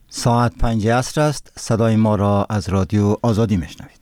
ساعت 5 عصر است. صدای ما را از رادیو آزادی میشنوید.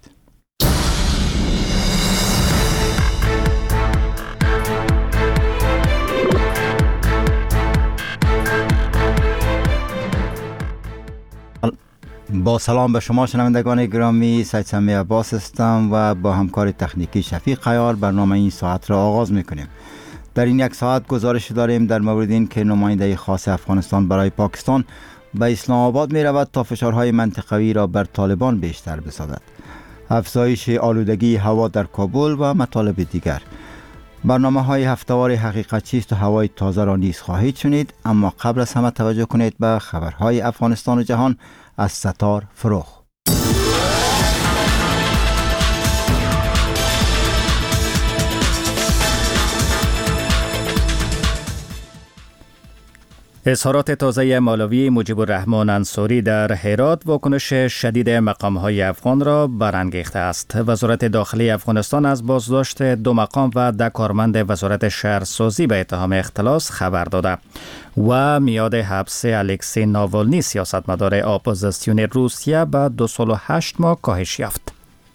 با سلام به شما شنوندگان گرامی، سید سمی عباس هستم و با همکار تکنیکی شفیق عیار برنامه این ساعت را آغاز میکنیم. در این یک ساعت گزارش داریم در مورد این که نماینده خاص افغانستان برای پاکستان به اسلام آباد می رود تا فشارهای منطقوی را بر طالبان بیشتر بسازد. افزایش آلودگی هوا در کابل و مطالب دیگر. برنامه های هفتهوار حقیقت چیست و هوای تازه را نیز خواهید شنید، اما قبل از همه توجه کنید به خبرهای افغانستان و جهان از ستار فروخ. اظهارات تازه مولوی مجیب الرحمن انصاری در هرات واکنش شدید مقام‌های افغان را برانگیخته است. وزارت داخلی افغانستان از بازداشت 2 مقام و 10 کارمند وزارت شهرسازی به اتهام اختلاس خبر داده و میاد حبس الکسی ناوالنی سیاستمدار اپوزیسیون روسیه به 2 سال و 8 ماه کاهش یافت.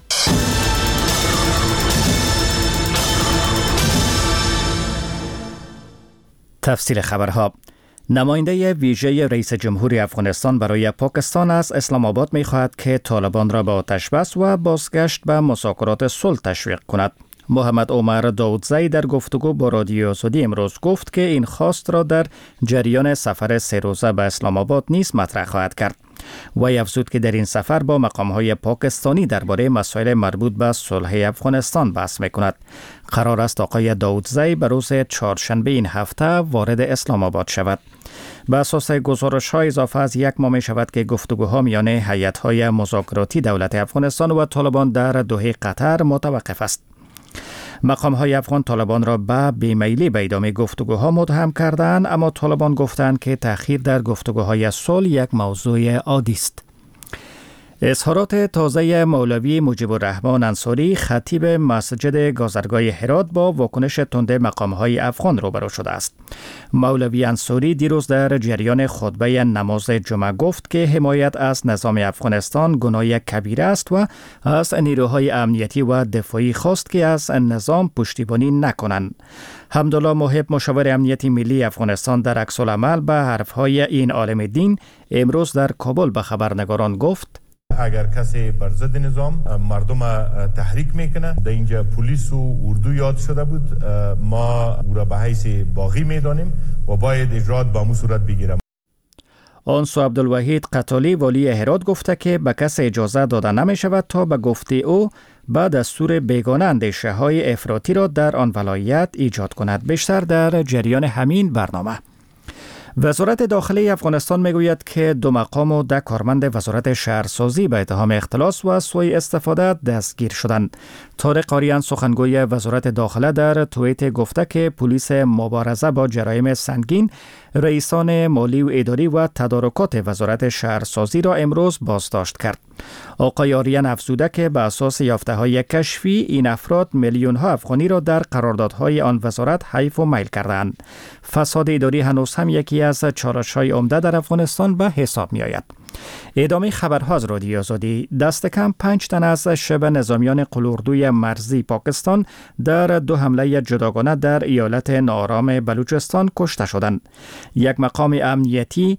تفسیر خبرها. نماینده ویژه رئیس جمهوری افغانستان برای پاکستان از اسلام آباد می خواهد که طالبان را به آتش بس و بازگشت به مذاکرات صلح تشویق کند. محمد عمر داودزی در گفتگو با رادیو آزادی امروز گفت که این خواست را در جریان سفر 3 روزه به اسلام آباد نیز مطرح خواهد کرد. وی افزود که در این سفر با مقام‌های پاکستانی درباره مسائل مربوط به صلح افغانستان بحث می‌کند. قرار است آقای داودزی به روز چهارشنبه این هفته وارد اسلام آباد شود. به اساس گزارش‌های اضافه از 1 ماه می‌شود که گفتگوها میان هیئت‌های مذاکراتی دولت افغانستان و طالبان در دوحه قطر متوقف است. مقام‌های افغان طالبان را به بیمیلی به ادامه گفتگوها متهم کردند، اما طالبان گفتند که تأخیر در گفتگوهای صلح یک موضوع عادی است. اظهارات تازه مولوی مجیب الرحمن انصاری خطیب مسجد گازرگاه هرات با واکنش تند مقام‌های افغان روبرو شده است. مولوی انصاری دیروز در جریان خطبه نماز جمعه گفت که حمایت از نظام افغانستان گناه کبیره است و از نیروهای امنیتی و دفاعی خواست که از نظام پشتیبانی نکنند. حمدالله محب مشاور امنیتی ملی افغانستان در عکس‌العمل به حرفهای این عالم دین امروز در کابل به خبرنگاران گفت: اگر کسی بر ضد نظام مردم تحریک میکنه، در اینجا پلیس و اردو یاد شده بود، ما او را به حیث باغی میدانیم و باید اجرات به همون صورت بگیرم. آنسو عبدالوحید قتالی والی هرات گفته که به کس اجازه داده نمی شود تا به گفته او به دستور بیگانه اندیشه های افراطی را در آن ولایت ایجاد کند. بیشتر در جریان همین برنامه. وزارت داخلی افغانستان میگوید که 2 مقام و 10 کارمند وزارت شهرسازی به اتهام اختلاس و سوء استفاده دستگیر شدند. طارق قاریان سخنگوی وزارت داخله در توییت گفته که پلیس مبارزه با جرایم سنگین رئیسان مالی و اداری و تدارکات وزارت شهرسازی را امروز بازداشت کرد. آقای آریان افزوده که به اساس یافته‌های کشفی این افراد میلیون‌ها افغانی را در قراردادهای آن وزارت حیف و میل کردند. فساد اداری هنوز هم یکی از چالش‌های عمده در افغانستان به حساب می‌آید. ادامه خبرها از رادیو آزادی. دست کم 5 تن از شبه نظامیان قلاردوی مرزی پاکستان در 2 حمله جداگانه در ایالت ناآرام بلوچستان کشته شدند. یک مقام امنیتی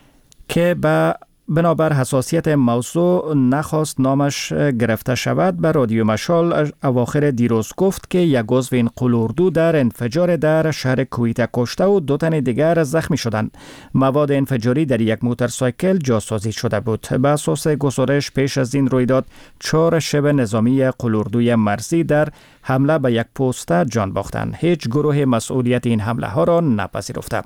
که بنابر حساسیت موضوع نخواست نامش گرفته شود به رادیو مشال اواخر دیروز گفت که یک عضو این قلاردو در انفجار در شهر کویت کشته و 2 تن دیگر زخمی شدند. مواد انفجاری در یک موتورسایکل جاسازی شده بود. به اساس گزارش پیش از این رویداد 4 شبه نظامی قلاردوی مرزی در حمله به یک پست جان باختند. هیچ گروه مسئولیت این حمله ها را نپذیرفته.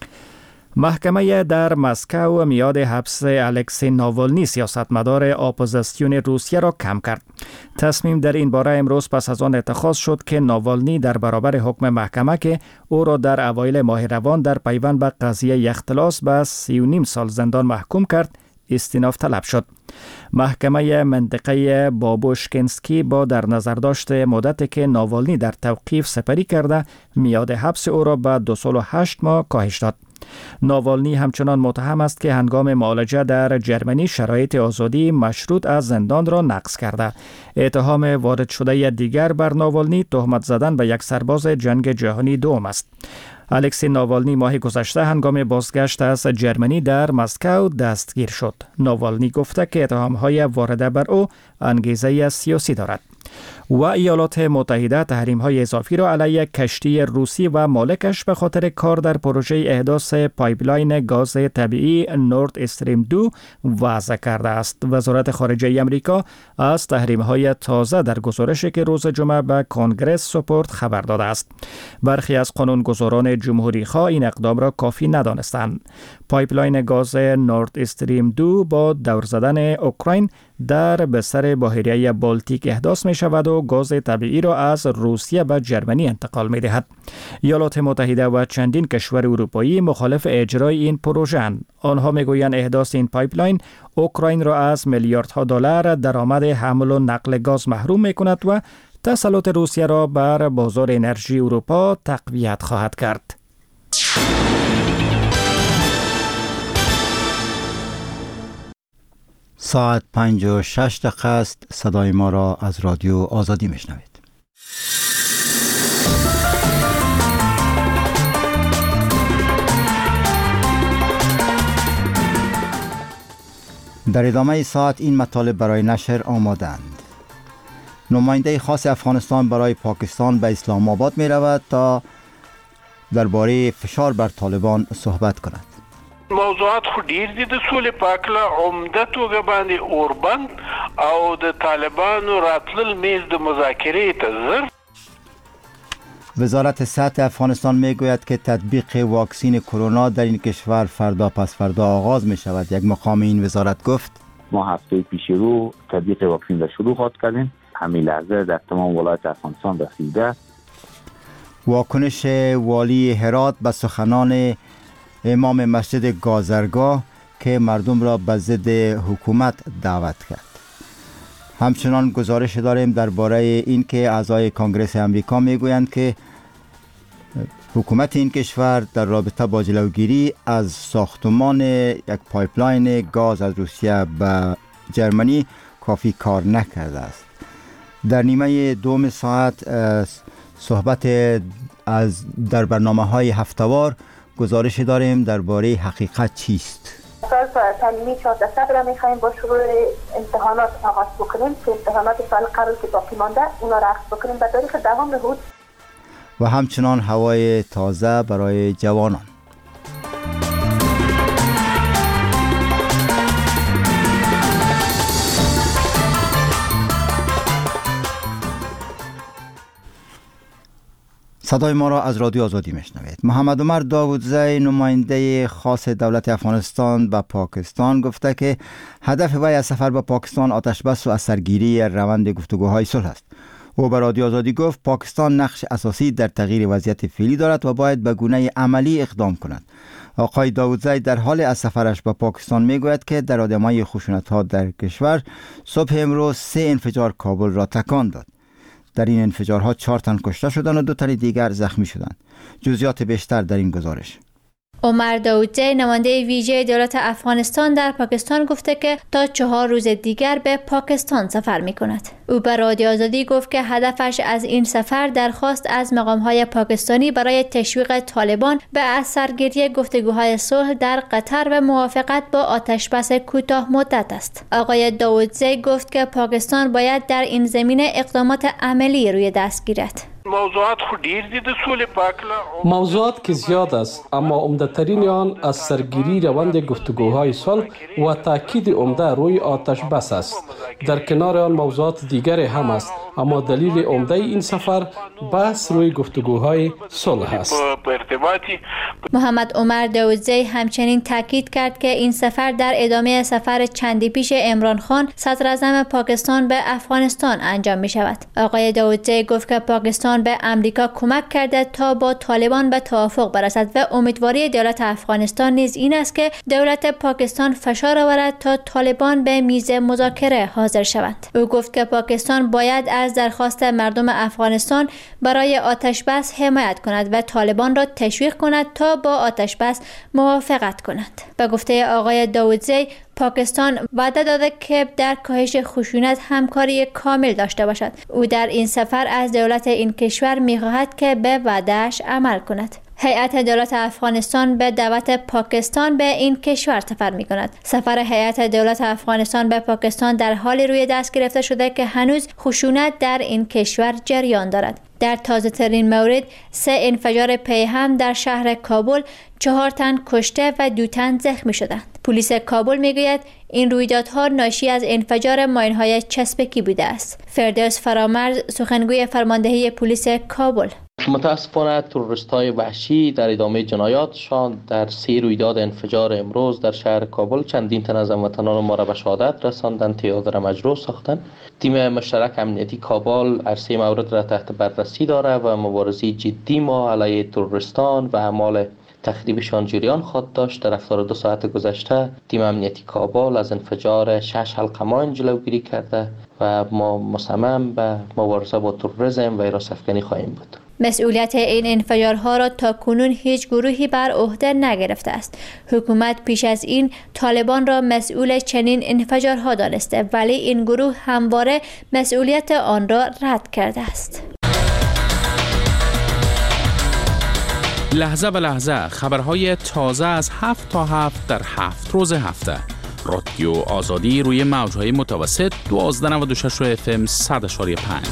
محکمه در مسکو میاد حبس الکسی ناوالنی سیاستمدار اپوزیسیون روسیه را کم کرد. تصمیم در این باره امروز پس از آن اتخاذ شد که ناوالنی در برابر حکم محکمه که او را در اوایل ماه روان در پیوند به قضیه اختلاس به 3.5 سال زندان محکوم کرد استیناف طلب شد. محکمه منطقه بابوشکنسکی با در نظر داشت مدتی که ناوالنی در توقیف سپری کرده میاد حبس او را به 2 سال و 8 ماه کاهش داد. ناوالنی همچنان متهم است که هنگام معالجه در جرمنی شرایط آزادی مشروط از زندان را نقض کرده. اتهام وارد شده دیگر بر ناوالنی تهمت زدن به یک سرباز جنگ جهانی دوم است. الکسی ناوالنی ماه گذشته هنگام بازگشت از جرمنی در مسکو دستگیر شد. ناوالنی گفته که اتهام‌های وارده بر او انگیزه سیاسی دارد. و ایالات متحده تحریم‌های اضافی را علیه کشتی روسی و مالکش به خاطر کار در پروژه احداث پایپلاین گاز طبیعی نورد استریم 2 وضع کرده است. وزارت خارجه آمریکا از تحریم‌های تازه در گزارشی که روز جمعه به کنگره سپرد خبر داده است. برخی از قانونگذاران جمهوری‌خواه این اقدام را کافی ندانستند. پایپلاین گاز نورد استریم 2 با دور زدن اوکراین در بستر بحیره بالتیک احداث می شود و گاز طبیعی را از روسیه به جرمنی انتقال می دهد. ایالات متحده و چندین کشور اروپایی مخالف اجرای این پروژه اند. آنها می گویند احداث این پایپلاین اوکراین را از میلیاردها دلار درآمد حمل و نقل گاز محروم می کند و تسلط روسیه را بر بازار انرژی اروپا تقویت خواهد کرد. ساعت 5:06 است. صدای ما را از رادیو آزادی میشنوید. در ادامه ساعت این مطالب برای نشر آمادند. نماینده خاص افغانستان برای پاکستان به اسلام آباد می رود تا درباره فشار بر طالبان صحبت کند. موضوعات خو ډیر دي د سولې په هکله عمده توګه باندې اوربند او د طالبانو راتلل میز د مذاکرې ته زر. وزارت صحت افغانستان میگوید که تطبیق واکسین کرونا در این کشور فردا پس فردا آغاز می شود. یک مقام این وزارت گفت ما هفته پیش رو تطبیق واکسین را شروع خواهد کردیم. همین لحظه در تمام ولایت افغانستان رسیده. واکنش والی هرات به سخنان امام مسجد گازرگاه که مردم را به ضد حکومت دعوت کرد. همچنان گزارش داریم درباره این که اعضای کنگره آمریکا میگویند که حکومت این کشور در رابطه با جلوگیری از ساختمان یک پایپلاین گاز از روسیه به جرمنی کافی کار نکرده است. در نیمه دوم ساعت صحبت از در برنامه‌های هفته‌وار گزارش داریم درباره حقیقت چیست. سال تعلیمی 14 را می‌خوایم با شروع امتحانات آغاز بکنیم که امتحانات سال قبل که باقی مانده اونا را آغاز بکنیم به تاریخ 10 حود و همچنان هوای تازه برای جوانان. صدای ما را از رادیو آزادی میشنوید. محمد عمر داوودزی نماینده خاص دولت افغانستان به پاکستان گفته که هدف وی از سفر به پاکستان آتش بس و از سرگیری روند گفتگوهای صلح است. او به رادیو آزادی گفت پاکستان نقش اساسی در تغییر وضعیت فعلی دارد و باید به گونه عملی اقدام کند. آقای داوودزی در حال از سفرش به پاکستان میگوید که در ادامه خشونت‌ها در کشور صبح امروز 3 انفجار کابل را تکان داد. در این انفجارها 4 تن کشته شدند و 2 تن دیگر زخمی شدند. جزئیات بیشتر در این گزارش. عمر داودزی نماینده ویژه دولت افغانستان در پاکستان گفته که تا 4 روز دیگر به پاکستان سفر می کند. او به رادیو آزادی گفت که هدفش از این سفر درخواست از مقام‌های پاکستانی برای تشویق طالبان به از سرگیری گفتگوهای صلح در قطر و موافقت با آتشبس کوتاه مدت است. آقای داودزی گفت که پاکستان باید در این زمینه اقدامات عملی روی دست گیرد. موضوعات خو ډیر دي د سولې په هکله. موضوعات که زیاد است اما عمده‌ترین آن از سرگیری روند گفتگوهای صلح و تاکید عمده روی آتش بس است. در کنار آن موضوعات دیگری هم است اما دلیل عمده این سفر بحث روی گفتگوهای صلح است. محمد عمر داوودزی همچنین تاکید کرد که این سفر در ادامه سفر چندی پیش عمران خان صدر اعظم پاکستان به افغانستان انجام می شود. آقای داوودزی گفت که پاکستان به امریکا کمک کرده تا با طالبان به توافق برسد و امیدواری دولت افغانستان نیز این است که دولت پاکستان فشار آورد تا طالبان به میز مذاکره حاضر شوند. او گفت که پاکستان باید از درخواست مردم افغانستان برای آتش بس حمایت کند و طالبان طالبان را تشویق کند تا با آتش بس موافقت کنند. به گفته آقای داودزی، پاکستان وعده داده که در کاهش خشونت همکاری کامل داشته باشد. او در این سفر از دولت این کشور می‌خواهد که به وعده‌اش عمل کند. هیئت دولت افغانستان به دعوت پاکستان به این کشور سفر می‌کند. سفر هیئت دولت افغانستان به پاکستان در حال روی دست گرفته شده که هنوز خشونت در این کشور جریان دارد. در تازه ترین مورد 3 انفجار پیهم در شهر کابل 4 تن کشته و 2 تن زخمی شدند. پلیس کابل میگوید این رویدادها ناشی از انفجار ماین‌های چسبکی بوده است. فردوس فرامرز، سخنگوی فرماندهی پلیس کابل: متاسفانه تروریست‌های وحشی در ادامه جنایاتشان در 3 رویداد انفجار امروز در شهر کابل چندین تن از هموطنان ما را به شهادت رساندند، تعداد را مجروح ساختند. تیم مشترک امنیتی کابل عرصه مورد را تحت بررسی دارد و مبارزه جدی ما علیه تروریستان و اعمال تخریبشان جریان خواهد داشت. در 72 ساعت گذشته تیم امنیتی کابل از انفجار 6 حلقه ماین جلوگیری کرده و ما مصمم به مبارزه با تروریسم و حراس‌افکنی خواهیم بود. مسئولیت این انفجارها را تا کنون هیچ گروهی بر عهده نگرفته است. حکومت پیش از این طالبان را مسئول چنین انفجارها دانسته، ولی این گروه همواره مسئولیت آن را رد کرده است. لحظه به لحظه خبرهای تازه از 7 تا 7 در 7 روز هفته. رادیو آزادی روی موجهای متوسط 1296 FM 100.5.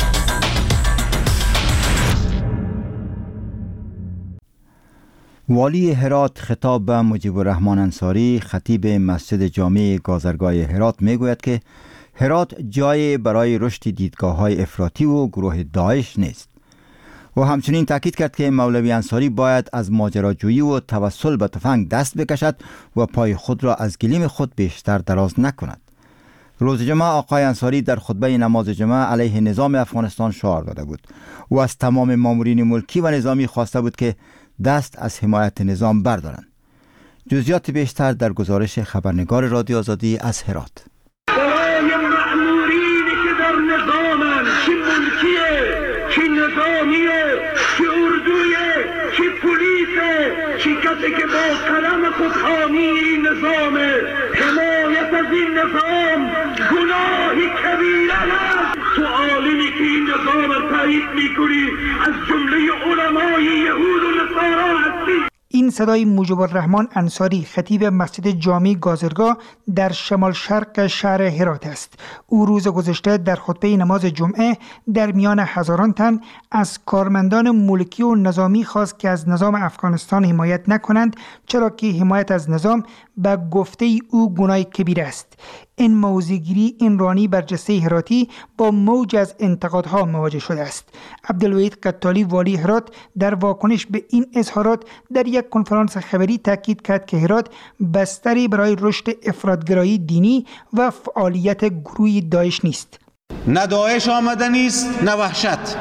والی هرات خطاب به مجیب الرحمن انصاری، خطیب مسجد جامع گازرگاه هرات، میگوید که هرات جای برای رشد دیدگاه‌های افراطی و گروه داعش نیست. و همچنین تاکید کرد که مولوی انصاری باید از ماجراجویی و توسل به تفنگ دست بکشد و پای خود را از گلیم خود بیشتر دراز نکند. روز جمعه آقای انصاری در خطبه نماز جمعه علیه نظام افغانستان شعار داده بود و از تمام مامورین ملکی و نظامی خواسته بود که دست از حمایت نظام بردارند. جزئیات بیشتر در گزارش خبرنگار رادیو آزادی از هرات. برای مامورینی که در نظامن، چه ملکیه، چه نظامیه، چه اردویه، چه پلیسه، چه کسی که با قلم خود حامی نظامه، حمایت از این نظام گناهی کبیره است. تو عالمی که این نظام را تایید میکنی از جمله علمای یهود و نصارا هستی. این صدای مجیب الرحمن انصاری، خطیب مسجد جامع گازرگاه در شمال شرق شهر هرات است. او روز گذشته در خطبه نماز جمعه در میان هزاران تن از کارمندان ملکی و نظامی خواست که از نظام افغانستان حمایت نکنند، چرا که حمایت از نظام به گفته او گناه کبیر است. این موضع‌گیری این رانی برجسته هراتی با موج از انتقادها مواجه شده است. عبدالوحید قطالی والی هرات در واکنش به این اظهارات در یک کنفرانس خبری تاکید کرد که هرات بستری برای رشد افراطگرایی دینی و فعالیت گروه داعش نیست. نه داعش آمده نیست نه وحشت،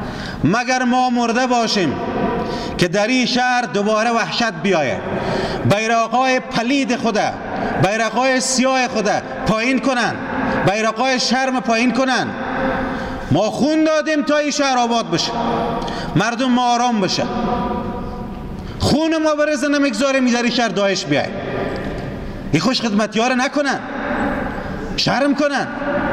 مگر ما مرده باشیم که در این شهر دوباره وحشت بیاید. بیرق‌های پلید خدا، بیرق‌های سیاه خدا پایین کنن، بیرق‌های شرم پایین کنن. ما خون دادیم تا این شهر آباد بشه، مردم ما آرام بشه. خون ما برزه نمیگذاریم در این شهر داعش بیاید. این خوش خدمتی‌ها رو نکنن، شرم کنن.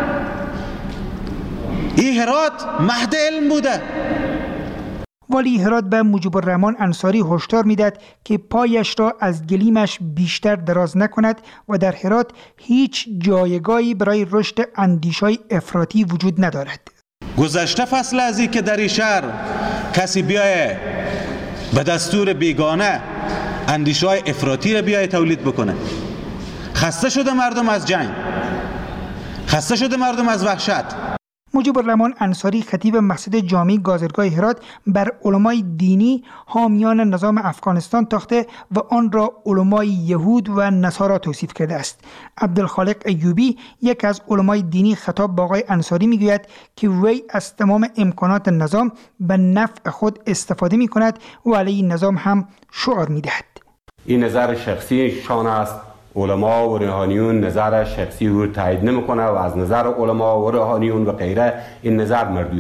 این هرات مهد علم بوده. والی هرات به مجیب الرحمن انصاری هشدار میداد که پایش را از گلیمش بیشتر دراز نکند و در هرات هیچ جایگاهی برای رشد اندیشه‌های افراطی وجود ندارد. گذشته فصل از این که در این شهر کسی بیایه به دستور بیگانه اندیشه‌های افراطی را بیایه تولید بکنه. خسته شده مردم از جنگ، خسته شده مردم از وحشت. مجیب الرحمن انصاری، خطیب مسجد جامع گازرگاه هرات، بر علمای دینی حامیان نظام افغانستان تاخته و آن را علمای یهود و نصارا توصیف کرده است. عبدالخالق ایوبی، یک از علمای دینی، خطاب به آقای انصاری میگوید که وی از تمام امکانات نظام به نفع خود استفاده می کند و علیه نظام هم شعار می دهد. این نظر شخصی شان است. علما و روحانیون نظر شخصی رو تایید نمیکنه و از نظر علما و روحانیون و غیره این نظر مردود است.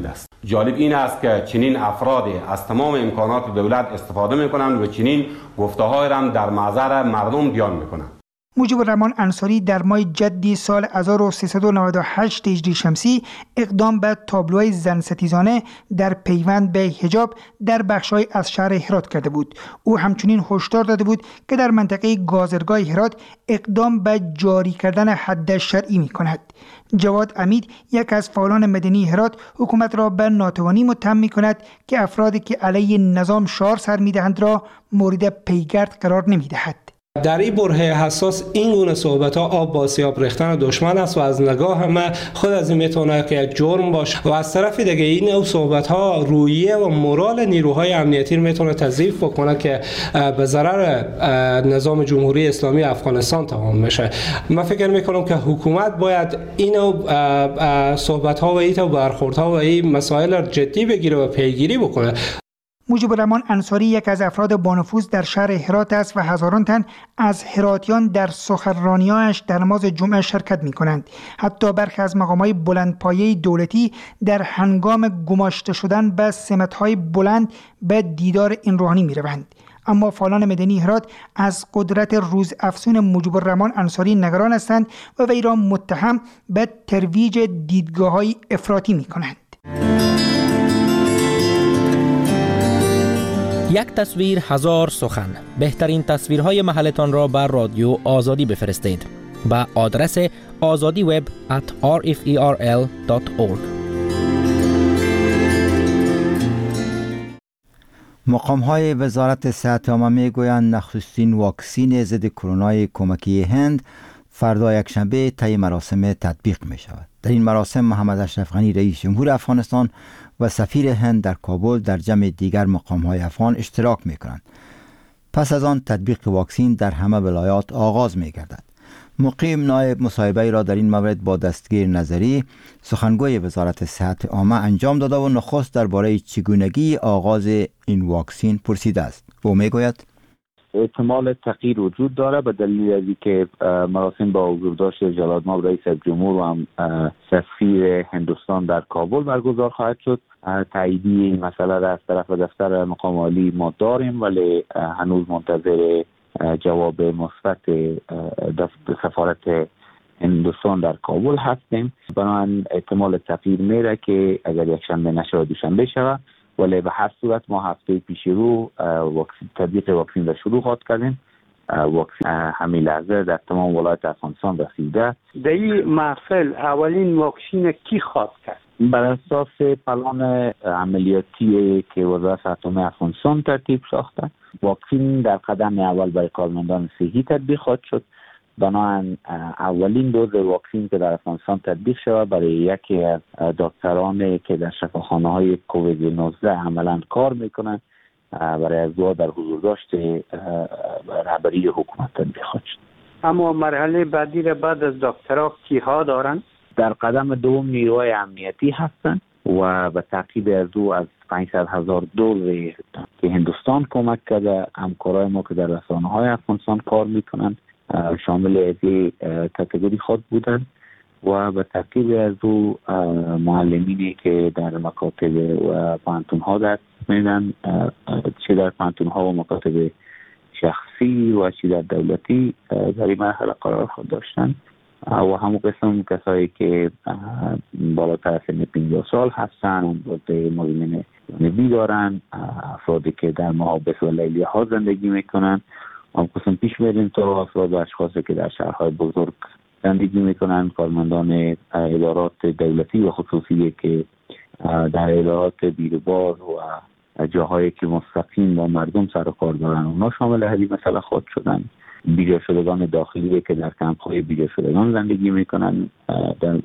جالب این است که چنین افراد از تمام امکانات دولت استفاده میکنند و چنین گفته‌های را در محضر مردم بیان میکنند. مجیب الرحمان انصاری در ماه جدی سال 1398 هجری شمسی اقدام به تابلوهای زن ستیزانه در پیوند به حجاب در بخش‌های از شهر هرات کرده بود. او همچنین هشدار داده بود که در منطقه گازرگاه هرات اقدام به جاری کردن حد شرعی می‌کند. جواد امید، یک از فعالان مدنی هرات، حکومت را به ناتوانی متهم می‌کند که افرادی که علیه نظام شعار سر می‌دهند را مورد پیگرد قرار نمی‌دهد. در این برهه حساس این گونه صحبت ها آب با سیاب ریختن دشمن است و از نگاه ما خود از این میتونه که یک جرم باشه و از طرف دیگه این نوع صحبت ها روحیه و مورال نیروهای امنیتی میتونه تضعیف بکنه که به ضرر نظام جمهوری اسلامی افغانستان تمام میشه. من فکر میکنم که حکومت باید این نوع صحبت ها و این برخورد ها و این مسائل را جدی بگیره و پیگیری بکنه. مجیب الرحمان انصاری یک از افراد بانفوذ در شهر هرات است و هزاران تن از هراتیان در سخنرانی‌هایش در نماز جمعه شرکت می‌کنند. حتی برخی از مقام‌های بلندپایه دولتی در هنگام گماشته شدن به سمت‌های بلند به دیدار این روحانی می‌روند. اما فعالان مدنی هرات از قدرت روزافزون مجیب الرحمان انصاری نگران هستند و وی را متهم به ترویج دیدگاه‌های افراطی می‌کنند. یک تصویر هزار سخن. بهترین تصویرهای محلتان را بر رادیو آزادی بفرستید به آدرس azadiweb@rferl.org. مقام‌های وزارت صحت عامه می‌گویند نخستین واکسین ضد کرونا کمکی هند فردا یکشنبه طی مراسم تطبیق می‌شود. در این مراسم محمد اشرف غنی رئیس جمهور افغانستان و سفیر هند در کابل در جمع دیگر مقام‌های افغان اشتراک می‌کنند. پس از آن تطبیق واکسین در همه ولایات آغاز می‌گردد. مقیم نایب مصاحبه را در این مورد با دستگیر نظری سخنگوی وزارت صحت عامه انجام داده و نخست درباره چگونگی آغاز این واکسین پرسیده است. او می‌گوید احتمال تغییر وجود داره به دلیل از اینکه مراسم با حضورداشت جلال‌آباد رئیس جمهور و هم سفیر هندوستان در کابل برگزار خواهد شد. تاییدی این مسئله را از طرف دفتر مقام عالی ما داریم ولی هنوز منتظر جواب مثبت سفارت هندوستان در کابل هستیم. بنابراین احتمال تغییر میره که اگر یک شنبه نشه دوشنبه شود، ولی به هر صورت ما هفته پیش رو تطبیق واکسین را شروع خواهد کردیم. واکسین همین لحظه در تمام ولایت افغانستان رسیده. در این محفل اولین واکسین کی خواهد کرد؟ بر اساس پلان عملیاتی که وزارت صحت عامه افغانستان ترتیب ساخته، واکسین در قدم اول برای کارمندان صحی تطبیق خواهد شد. بنابراین اولین دوز واکسین که در افغانستان تطبیق شود برای یکی از دکترانی که در شفاخانه‌های کووید 19 عملاً کار میکنند برای از در حضورداشت رهبری حکومت تطبیق خواهد شد. اما مرحله بعدی را بعد از دکترها کیها دارند؟ در قدم دوم نیروهای امنیتی هستند و به تعقیب از او از 500,000 دوز که هندوستان کمک کرده همکارای ما که در رسانه‌های افغانستان کار میکنند شامل از کاتگوری خود بودند و به تعقیب از او معلمینی که در مکاتب و پانتون‌ها درس میدن، چه در پانتون‌ها و مکاتب شخصی و چه در دولتی در این مرحله قرار خود داشتن و همون قسم کسایی که بالاتر از سن 50 سال هستن، مزمن جانبی دارن، افرادی که در محابس و لیلیه ها زندگی میکنن. هم قسم پیش میریم تا افراد و اشخاصی که در شهرهای بزرگ زندگی میکنن، کارمندان ادارات دولتی و خصوصی که در ادارات بیروبار و جاهایی که مستقیم با مردم سر و کار دارن اونا شامل هذه مسئله خود شدن. بیجا شدگان داخلی که در کمپ‌های بیجا شدگان زندگی میکنن، در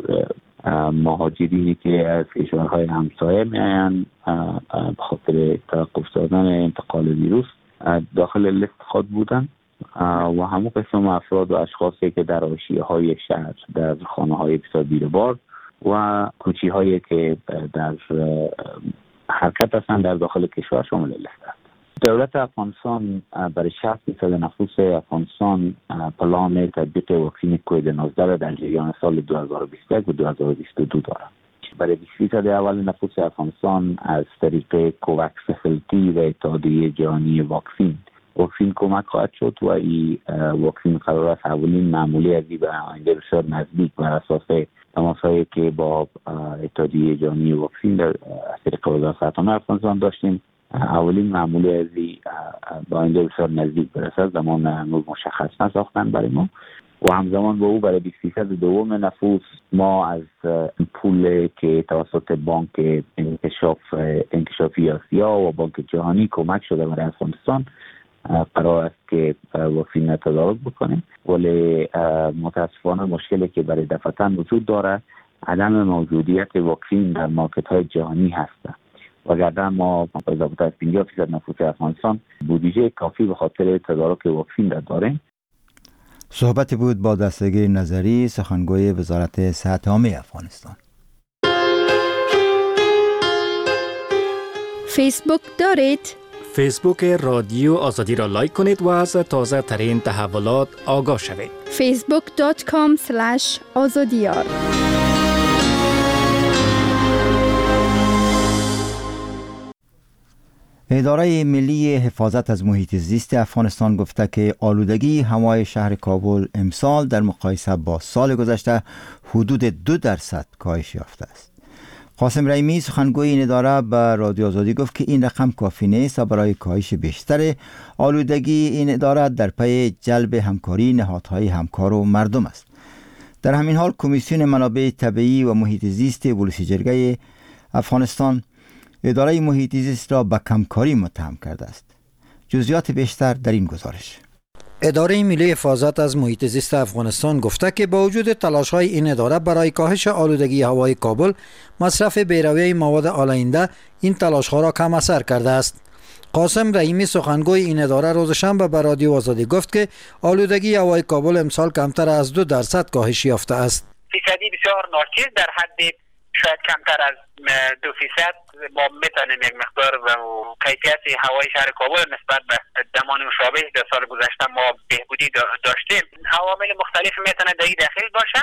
مهاجرینی که از کشورهای همسایه میاین به خاطر توقف دادن انتقال ویروس داخل لیست خود بودن و همون قسم افراد و اشخاصی که در حاشیه‌های شهر، در خانه‌های بسیار بیروبار و کوچی‌هایی که در حرکت هستند در داخل کشور شامل لیست است. دولت افغانستان برای 60% نفوس افغانستان پلان تطبیق واکسن کووید 19 را در جریان سال 2021 و 2022 دارد. برای 20% اول نفوس افغانستان از طریق کووکس فسیلیتی و اتحادیه جهانی واکسین کمک خواهد شد و این واکسین قرار است اولین معمولی ازی به آینده بسیار نزدیک بر اساس تماسایی که با اتحادیه جهانی واکسین در طریق وزارت صحت عامه افغانستان داشتیم، اولین معمولی ازی به آینده بسیار نزدیک برسد. زمان هنوز مشخص نساختن برای ما و همزمان با او برای 20% دوم نفوس ما از پول که توسط بانک انکشافی آسیا و بانک جهانی کمک شده برای افغانستان قرار است که واکسین تدارک بکنیم، ولی متاسفانه مشکلی که برای دفعتاً وجود داره عدم موجودیت واکسین در مارکت های جهانی هست. وگرنه ما با اضافه از 50% نفوس افغانستان بودجه کافی به خاطر تدارک واکسین را داریم. صحبت بود با دستگیر نظری، سخنگوی وزارت صحت عامه افغانستان. فیسبوک دارید؟ فیسبوک رادیو آزادی را لایک کنید و از تازه ترین تحولات آگاه شوید. facebook.com/azadiyar. اداره ملی حفاظت از محیط زیست افغانستان گفته که آلودگی هوای شهر کابل امسال در مقایسه با سال گذشته حدود 2% کاهش یافته است. قاسم رحیمی سخنگوی این اداره به رادیو آزادی گفت که این رقم کافی نیست و برای کاهش بیشتر آلودگی این اداره در پی جلب همکاری نهادهای همکار و مردم است. در همین حال کمیسیون منابع طبیعی و محیط زیست ولسی جرگه افغانستان اداره محیط زیست را به کمکاری متهم کرده است. جزئیات بیشتر در این گزارش. اداره ملی حفاظت از محیط زیست افغانستان گفته که با وجود تلاش‌های این اداره برای کاهش آلودگی هوای کابل، مصرف بی‌رویه مواد آلاینده این تلاش‌ها را کم اثر کرده است. قاسم رحیمی سخنگوی این اداره روز شنبه به رادیو آزادی گفت که آلودگی هوای کابل امسال کمتر از 2% کاهش یافته است. فیصدی بسیار ناچیز در حد شاید کمتر از 2% ما میتونیم یک مقدار و کیفیت هوای شهر کابل نسبت به زمان مشابه در سال گذشته ما بهبودی داشتیم. عوامل مختلف میتونه در این داخل باشه،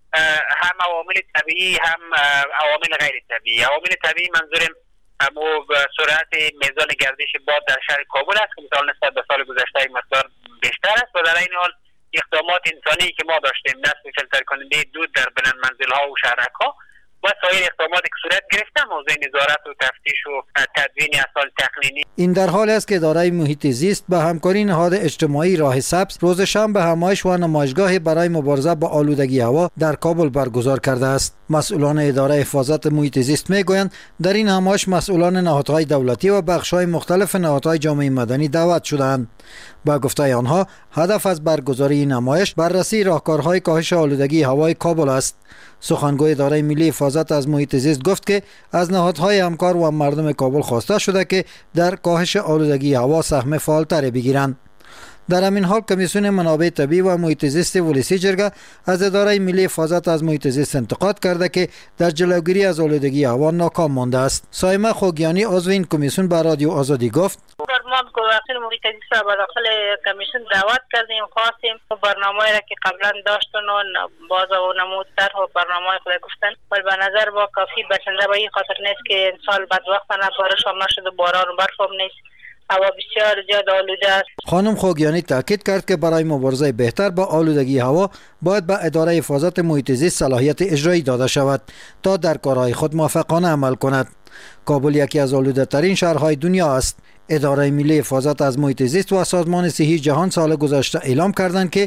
هم عوامل طبیعی هم عوامل غیر طبیعی. عوامل طبیعی منظورم همو سرعت میزان گردش باد در شهر کابل است که مثلا نسبت به سال گذشته یک مقدار بیشتر است و در این حال اقدامات انسانی که ما داشتیم نصب فیلتر کننده دود در بلند منزل‌ها و شهرک‌ها و سایر اقداماتی که صورت گرفته موضوع نظارت و تفتیش و تدوین اسناد تقنینی. این در حالی است که اداره محیط زیست به همکاری نهاد اجتماعی راه سبز روز شنبه همایش و نمایشگاه برای مبارزه با آلودگی هوا در کابل برگزار کرده است. مسئولان اداره حفاظت محیط زیست میگویند در این همایش مسئولان نهادهای دولتی و بخش‌های مختلف نهادهای جامعه مدنی دعوت شدند. با گفته آنها هدف از برگزاری این نمایش بررسی راهکارهای کاهش آلودگی هوای کابل است. سخنگوی اداره ملی حفاظت از محیط زیست گفت که از نهادهای همکار و مردم کابل خواسته شده که در کاهش آلودگی هوا سهم فعالتری بگیرند. در همین حال کمیسیون منابع طبیعی و محیط زیست ولسی جرگه از اداره ملی حفاظت از محیط زیست انتقاد کرده که در جلوگیری از آلودگی هوا ناکام مانده است. سایمه خوگیانی عضو این کمیسیون به رادیو آزادی گفت ما وکیل محیط زیست را به داخل کمیسیون دعوت کردیم، خواستیم برنامه‌ای را که قبلا داشتن و باز و نمود طرح و برنامه خود گفتن ولی به نظر با کافی بسنده به این خاطر نیست که امسال بدبختانه بارش هم نشد و باران و برف هم نیست. هوا بسیار زیاد آلوده است. خانم خوگیانی تاکید کرد که برای مبارزه بهتر با آلودگی هوا باید به اداره حفاظت محیط زیست صلاحیت اجرایی داده شود تا در کارهای خود موفقانه عمل کند. کابل یکی از آلوده ترین شهرهای دنیا است. اداره ملی حفاظت از محیط زیست و سازمان صحی جهان سال گذشته اعلام کردند که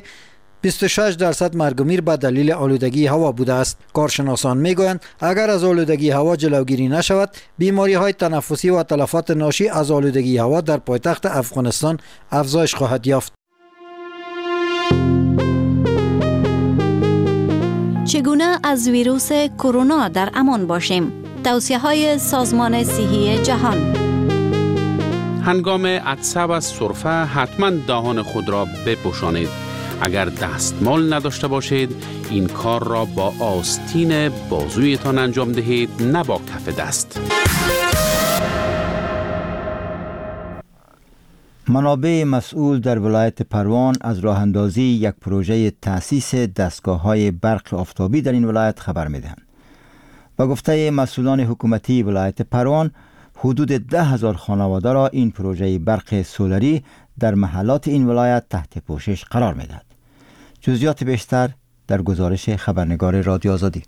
26% مرگ و میر به دلیل آلودگی هوا بوده است. کارشناسان میگویند اگر از آلودگی هوا جلوگیری نشود، بیماری‌های تنفسی و تلفات ناشی از آلودگی هوا در پایتخت افغانستان افزایش خواهد یافت. چگونه از ویروس کرونا در امان باشیم؟ توصیه‌های سازمان صحی جهان. هنگام عطسه و سرفه حتما دهان خود را بپوشانید. اگر دستمال نداشته باشید این کار را با آستین بازویتان انجام دهید، نه با کف دست. منابع مسئول در ولایت پروان از راه اندازی یک پروژه تأسیس دستگاه‌های برق آفتابی در این ولایت خبر می‌دهند. با گفته مسئولان حکومتی ولایت پروان، حدود 10,000 خانواده را این پروژه برق سولری در محلات این ولایت تحت پوشش قرار می‌دهد. جزئیات بیشتر در گزارش خبرنگار رادیو آزادی.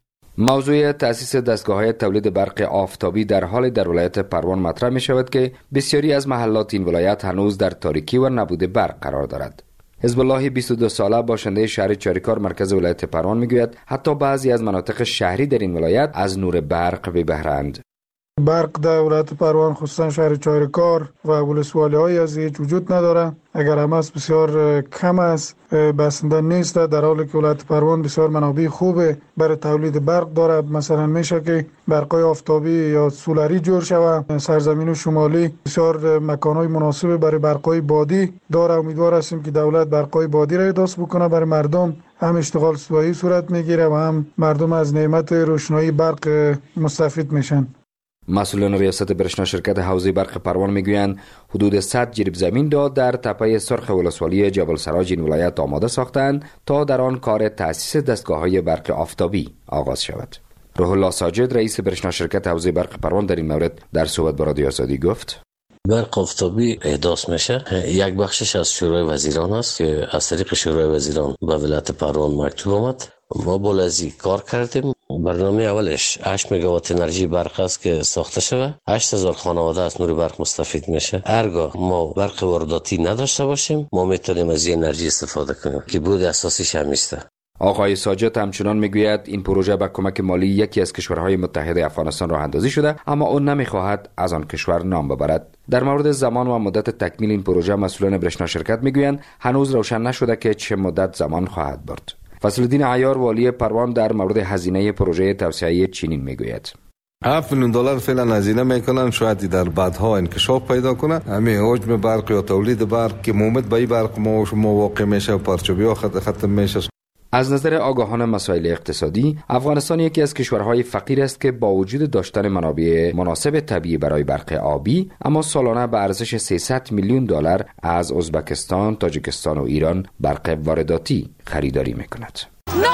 موضوع تأسیس دستگاه‌های تولید برق آفتابی در حال در ولایت پروان مطرح می شود که بسیاری از محلات این ولایت هنوز در تاریکی و نبود برق قرار دارد. حزب الله 22 ساله باشنده شهر چاریکار مرکز ولایت پروان میگوید حتی بعضی از مناطق شهری در این ولایت از نور برق بی بهره‌اند. برق در ولایت پروان خصوصا شهر چاریکار و ولسوالی‌های از هیچ وجود نداره. اگر هم است بسیار کم است، بسنده نیست، در حالی که ولایت پروان بسیار منابع خوبه برای تولید برق داره. مثلا میشه که برقای آفتابی یا سولری جور شود. سرزمین شمالی بسیار مکانهای مناسب برای برقای بادی داره. امیدوار هستیم که دولت برقای بادی را احداث بکنه برای مردم. هم اشتغال صبحی صورت میگیره و هم مردم از نعمت روشنایی برق مستفید میشن. مسئولان ریاست برشنا شرکت حوزه برق پروان میگویند حدود 100 جریب زمین را در تپه سرخ ولسوالی جبل سراج این ولایت آماده ساختند تا در آن کار تأسیس دستگاه‌های برق آفتابی آغاز شود. روح الله ساجد رئیس برشنا شرکت حوزه برق پروان در این مورد در صحبت با رادیو آزادی گفت: برق آفتابی احداث میشه. یک بخشش از شورای وزیران است که از طریق شورای وزیران به ولایت پروان مکتوب آمد. ما بولازی کار کردیم. برنامه اولش 8 مگاوات انرژی برق است که ساخته شده. 8000 خانواده از نور برق مستفید میشه. هرگاه ما برق وارداتی نداشته باشیم ما میتونیم از این انرژی استفاده کنیم که بود اساسیش هم است. آقای ساجد همچنان میگوید این پروژه با کمک مالی یکی از کشورهای متحد افغانستان راه اندازی شده، اما او نمیخواهد از آن کشور نام ببرد. در مورد زمان و مدت تکمیل این پروژه مسئولان برشنا شرکت میگویند هنوز روشن نشده که چه مدت زمان خواهد برد. فضل الدین عیار والی پروان در مورد هزینه پروژه توسعه چنین میگوید: $7 میلیون فعلا هزینه میکنن، شاید در بعدها انکشاف پیدا کنه. همین حجم برق یا تولید برق که مومد به برق ما واقع میشه و پرچوبی ها ختم میشه. از نظر آگاهان مسائل اقتصادی، افغانستان یکی از کشورهای فقیر است که با وجود داشتن منابع مناسب طبیعی برای برق آبی، اما سالانه به ارزش $300 میلیون از ازبکستان، تاجیکستان و ایران برق وارداتی خریداری میکند. 9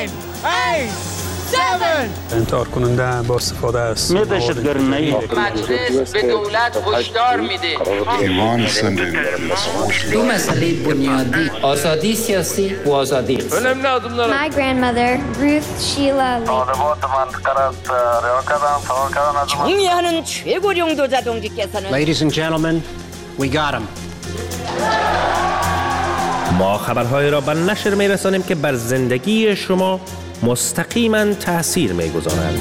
8 7 انتحار کننده با استفاده است. مجلس به دولت هشدار میده. دو مسئله بنیادی: آزادی سیاسی و آزادی اقتصادی. My grandmother, Ruth Sheila 총리하는 최고령 도자동지께서는 Ladies and gentlemen, we got him. ما خبرهای را به نشر می‌رسانیم که بر زندگی شما مستقیما تأثیر می‌گذارند.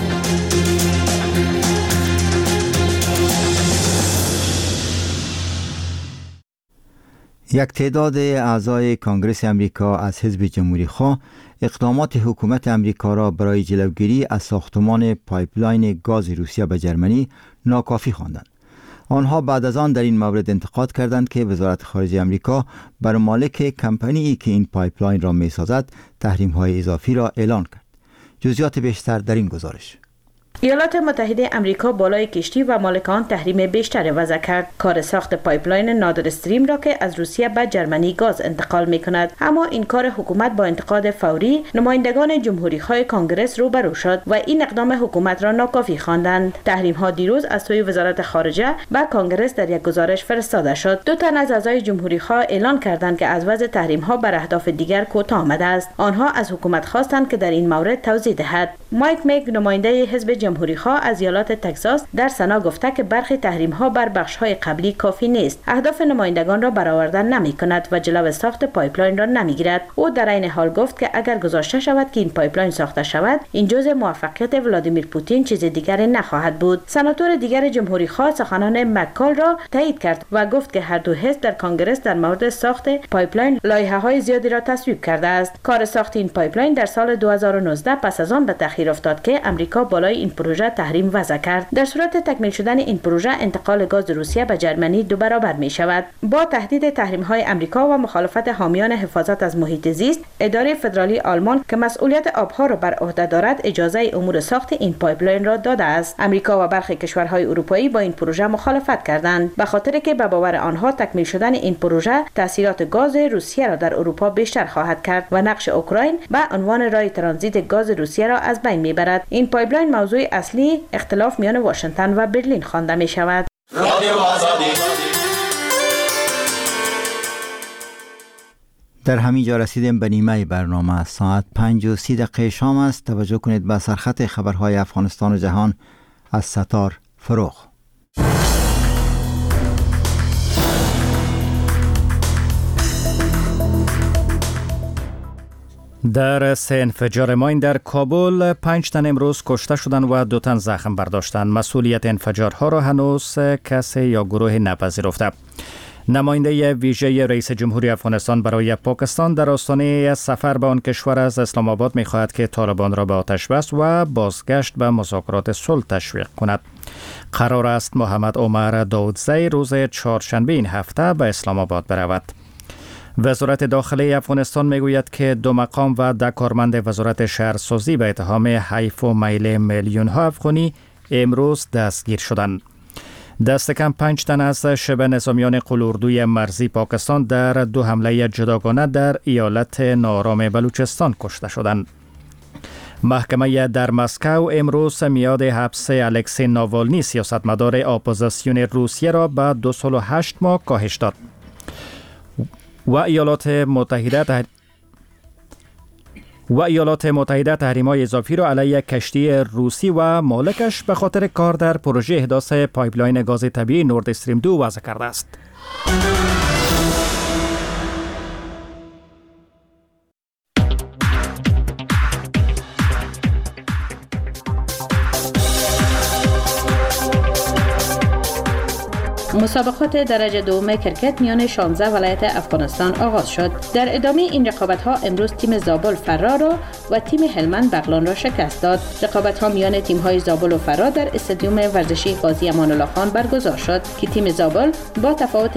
یک تعداد اعضای کنگره امریکا از حزب جمهوری خواه اقدامات حکومت امریکا را برای جلوگیری از ساختمان پایپلاین گاز روسیه به جرمنی ناکافی خواندند. آنها بعد از آن در این مورد انتقاد کردند که وزارت خارجه امریکا بر مالک کمپانی که این پایپلاین را می‌سازد تحریم‌های اضافی را اعلان کرد. جزئیات بیشتر در این گزارش. ایالات متحده امریکا بالای کشتی و مالکان تحریم بیشتر وضع کرد. کار ساخت پایپلاین نادر استریم را که از روسیه به جرمنی گاز انتقال می کند، اما این کار حکومت با انتقاد فوری نمایندگان جمهوری خواه کنگره روبرو شد و این اقدام حکومت را ناکافی خواندند. تحریم ها دیروز از سوی وزارت خارجه به کنگره در یک گزارش فرستاده شد. 2 تن از اعضای جمهوری خواه اعلان کردند که از وضع تحریم ها بر اهداف دیگر کوتاه آمده است. آنها از حکومت خواستند که در این مورد توضیح دهد. مایک مگ نماینده حزب جمهوری خواه از ایالات تگزاس در سنا گفته که برخی تحریم ها بر بخش های قبلی کافی نیست، اهداف نمایندگان را برآورده نمی کند و جلو ساخت پایپلاین را نمی گیرد. او در این حال گفت که اگر گذاشته شود که این پایپلاین ساخته شود، این جزء موفقیت ولادیمیر پوتین چیز دیگری نخواهد بود. سناتور دیگر جمهوری خواه سخنان مکال را تایید کرد و گفت که هر دو حزب در کنگره در مورد ساخت پایپلاین لایحه های زیادی را تصویب کرده است. کار ساخت این پایپلاین در سال 2019 پس از آن به تأخیر افتاد که امریکا بالای این پروژه تحریم وضع کرد. در صورت تکمیل شدن این پروژه انتقال گاز روسیه به جرمنی 2 برابر می شود. با تهدید تحریم های امریکا و مخالفت حامیان حفاظت از محیط زیست، اداره فدرالی آلمان که مسئولیت آبها را بر عهده دارد اجازه امور ساخت این پایپلاین را داده است. امریکا و برخی کشورهای اروپایی با این پروژه مخالفت کردند، به خاطر که به باور آنها تکمیل شدن این پروژه تاثیرات گاز روسیه را در اروپا بیشتر خواهد کرد و نقش اوکراین به عنوان راه ترانزیت گاز روسیه را از بین میبرد. این پایپلاین موضوع اصلی اختلاف میان واشنگتن و برلین خوانده می شود. در همین جا رسیدیم به نیمه برنامه. ساعت 5:30 شام است. توجه کنید به سرخط خبرهای افغانستان و جهان از ستار فروغ. در 3 انفجار ماین در کابل 5 تن امروز کشته شدند و 2 تن زخم برداشتند. مسئولیت انفجارها را هنوز کسی یا گروه نپذیرفته. نماینده ویژه رئیس جمهوری افغانستان برای پاکستان در آستانه سفر به آن کشور از اسلام آباد می‌خواهد که طالبان را به آتش بس و بازگشت به مذاکرات صلح تشویق کند. قرار است محمد عمر داودزی روز چهارشنبه این هفته به اسلام آباد برود. وزارت داخلی افغانستان میگوید که 2 مقام و 10 کارمند وزارت شهرسازی به اتهام حیف و میل میلیون‌ها افغانی امروز دستگیر شدند. دست کم 5 تن از شبه نظامیان قلاردوی مرزی پاکستان در 2 حمله جداگانه در ایالت ناآرام بلوچستان کشته شدند. محکمه در مسکو امروز میعاد حبس الکسی ناوالنی سیاستمدار اپوزیسیون روسیه را به 2 سال و 8 ماه کاهش داد. و ایالات متحده تحریم‌های اضافی را علیه کشتی روسی و مالکش به خاطر کار در پروژه احداث پایپلاین گاز طبیعی نورد استریم 2 وضع کرده است. مسابقات درجه دوم کرکت میان 16 ولایت افغانستان آغاز شد. در ادامه این رقابت‌ها امروز تیم زابل فرا را و تیم هلمند بغلان را شکست داد. رقابت‌ها میان تیم‌های زابل و فرا در استادیوم ورزشی قاضی امان الله خان برگزار شد که تیم زابل با تفاوت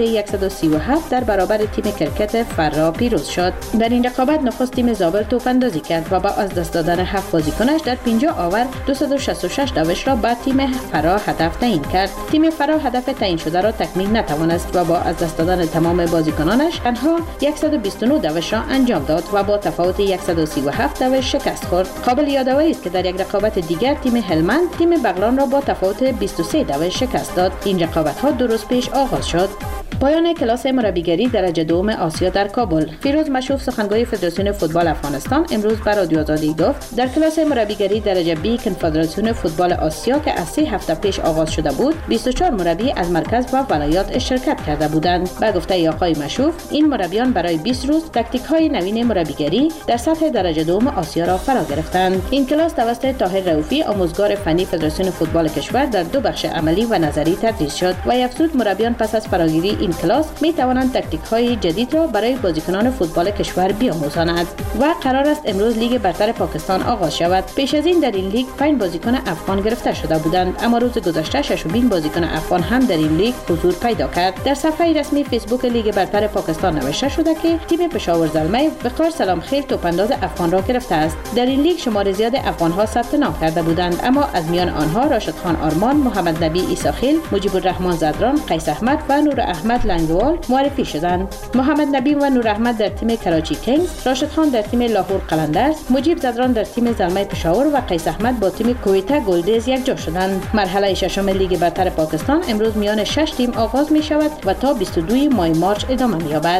137 در برابر تیم کرکت فرا پیروز شد. در این رقابت نخست تیم زابل توپ‌اندازی کرد و با از دست دادن 7 بازیکنش در 50 آور 266 داوش را به تیم فرا هدف تعیین کرد. تیم فرا هدف تعیین شده را تکمیل نتوانست و با از دست دادن تمام بازیکنانش تنها 129 داوش را انجام داد و با تفاوت 137 داوش شکست خورد. قابل یادآوری است که در یک رقابت دیگر تیم هلمند تیم بغلان را با تفاوت 23 داوش شکست داد. این رقابت‌ها 2 روز پیش آغاز شد. پایان کلاس مربیگری درجه دوم آسیا در کابل. فیروز مشوف سخنگوی فدراسیون فوتبال افغانستان امروز بر رادیو آزادی گفت در کلاس مربیگری درجه بی کنفدراسیون فوتبال آسیا که از 3 هفته پیش آغاز شده بود 24 مربی از مرکز و ولایات شرکت کرده بودند. با گفته آقای مشوف این مربیان برای 20 روز تاکتیک‌های نوین مربیگری در سطح درجه دوم آسیا را فرا گرفتند. این کلاس توسط طاهر رؤوفی آموزگار فنی فدراسیون فوتبال کشور در 2 بخش عملی و نظری تدریس شد و افزود مربیان پس از فراگیری این کلاس می توانند تاکتیک‌های جدید را برای بازیکنان فوتبال کشور بیاموزانند و قرار است امروز لیگ برتر پاکستان آغاز شود. پیش از این در این لیگ 5 بازیکن افغان گرفته شده بودند، اما روز گذشته 60 بازیکن افغان هم در این لیگ حضور پیدا کرد. در صفحه رسمی فیسبوک لیگ برتر پاکستان نوشته شده که تیم پشاور زلمه وقار سلام خیل توپانداز افغان را گرفته است. در این لیگ شمار زیاد افغان‌ها ثبت نام کرده بودند، اما از میان آنها راشد خان آرمان، محمد نبی عیساخیل، مجیب الرحمن زدران، قیس احمد و نور احمد لنگوال معرفی شدند. محمد نبی و نور احمد در تیم کراچی کینگز، راشد خان در تیم لاهور قلندرز، مجیب زدران در تیم زلمه پشاور و قیس احمد با تیم کویتا گلدز یکجا شدند. مرحله ششم لیگ برتر پاکستان امروز میان 6 تیم آغاز می شود و تا 22 ماه مارچ ادامه می یابد.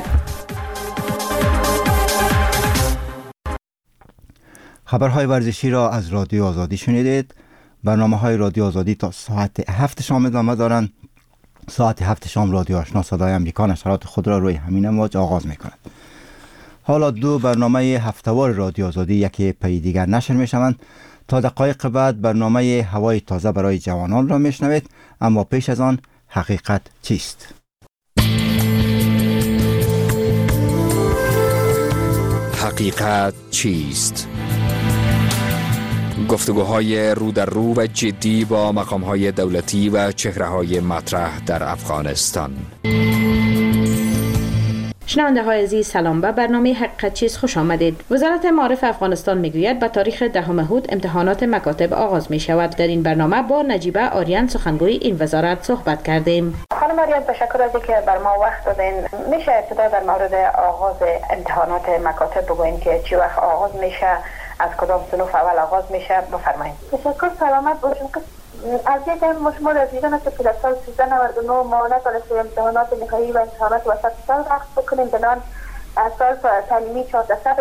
خبرهای ورزشی را از رادیو آزادی شنیدید. برنامه‌های رادیو آزادی تا ساعت 7 شام ادامه دارند. ساعت 7 شام رادیو آشنا صدای امریکا نشرات خود را روی همین امواج آغاز می کند. حالا 2 برنامه هفته‌وار رادیو آزادی یکی پی دیگر نشر می شوند. تا دقایق بعد برنامه هوای تازه برای جوانان را می شنوید، اما پیش از آن حقیقت چیست؟ حقیقت چیست؟ گفتگوهای رو در رو و جدی با مقامهای دولتی و چهره‌های مطرح در افغانستان. شنونده های عزیز سلام، به برنامه حقیقت چیز خوش آمدید. وزارت معارف افغانستان میگوید به تاریخ 10 هود امتحانات مکاتب آغاز می شود. در این برنامه با نجیبه آریان سخنگوی این وزارت صحبت کردیم. خانم آریان، تشکر از اینکه بر ما وقت دادین. میشه ابتدا در مورد آغاز امتحانات مکاتب بگوین که چی وقت آغاز میشه، از کدام صنوف اول آغاز میشه؟ بفرمایید. تشکر، سلامت باشین. از یک مشمول رسیدن که در سال 1399 ما نتونست امتحانات نهایی و امتحانات وسط سال رخص بکنیم، بنان سال تعلیمی 14